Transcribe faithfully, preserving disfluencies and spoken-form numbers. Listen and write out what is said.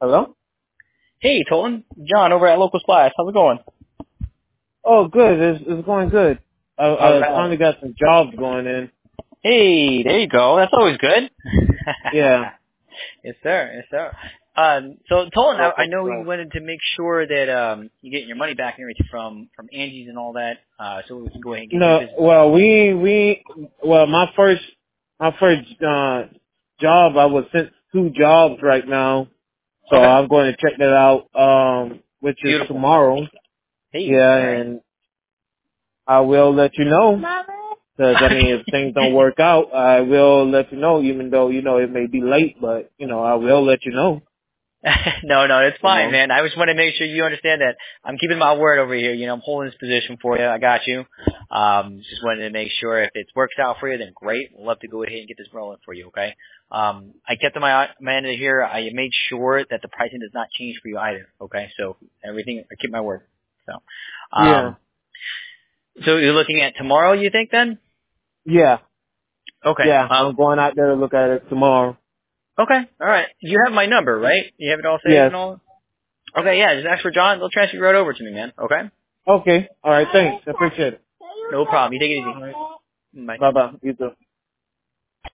Hello? Hey, Tolan. John over at Local Splash. How's it going? Oh, good. It's, it's going good. I, All I right. finally got some jobs going in. Hey, there you go. That's always good. Yeah. Yes, sir. Yes, sir. Um, so, Tolan, I, I Local know you Splash. wanted to make sure that um, you're getting your money back and everything from, from Angie's and all that, uh, so we can go ahead and get your No, business. well, we, we, well, my first, my first, uh, job, I was sent two jobs right now. So Okay. I'm going to check that out, um, which is Beautiful. tomorrow. Hey, Yeah, all right. and I will let you know. Because, I mean, if things don't work out, I will let you know, even though, you know, it may be late, but, you know, I will let you know. no, no, it's You fine, know? man. I just want to make sure you understand that I'm keeping my word over here. You know, I'm holding this position for you. I got you. Um, just wanted to make sure if it works out for you, then great. We'll love to go ahead and get this rolling for you, okay? Um, I kept on my, my end of here. I made sure that the pricing does not change for you either, okay? So everything, I keep my word. So, Yeah. um, so you're looking at tomorrow, you think then? Yeah. Okay. Yeah. Um, I'm going out there to look at it tomorrow. okay. All right. You have my number, right? You have it all saved Yes. and all? Okay, yeah, just ask for John. They'll transfer you right over to me, man. Okay? Okay. All right. Thanks. I appreciate it. No problem. You take it easy. All right. Bye. Bye bye. You too.